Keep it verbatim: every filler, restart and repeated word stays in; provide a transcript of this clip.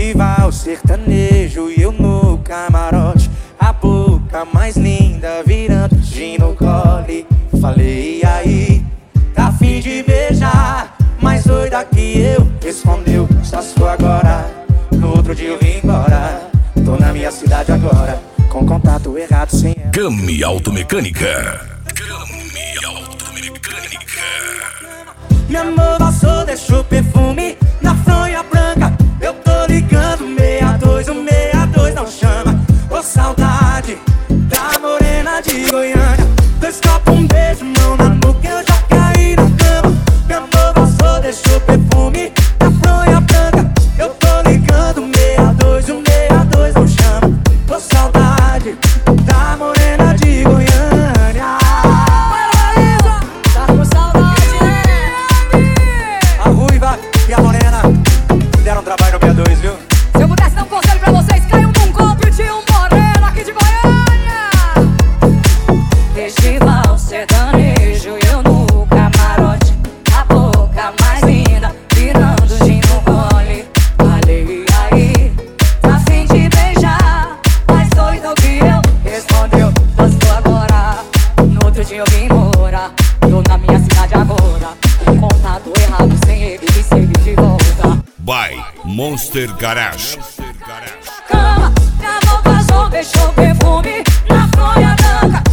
Festival sertanejo e eu no camarote, a boca mais linda virando gin no gole. Falei, e aí, tá afim de beijar? Mais doida que eu, respondeu, só se for agora. No outro dia eu vim embora, tô na minha cidade agora, com contato errado sem ela. Gami Automecânica. Gami Automecânica. Meu amor passou, deixou perfume na fronha branca. Eu tô ligando, seis dois, o seis dois não chama. Ô saudade da morena de Goiânia. Dois copos, um beijo, mão na nuca, eu já caí na cama. Meu amor passou, deixou perfume na fronha branca. Eu tô ligando, seis dois, o seis dois não chama. Ô saudade da morena de Goiânia. Tá com saudade, né? A Ruiva e a Morena deram trabalho no seis dois, viu? Se eu pudesse dar um conselho pra vocês, caiam num golpe de um moreno aqui de Goiânia. Festival sertanejo e eu no camarote, a boca mais linda virando gin no gole. Falei, aí, tá afim de beijar? Mais doido que eu, respondeu, posso agora. No outro dia eu vim embora, tô na minha cidade agora, com contato errado sem ele, me segue de volta. By Monster Garage. Cama, minha boca só deixou perfume na fronha branca.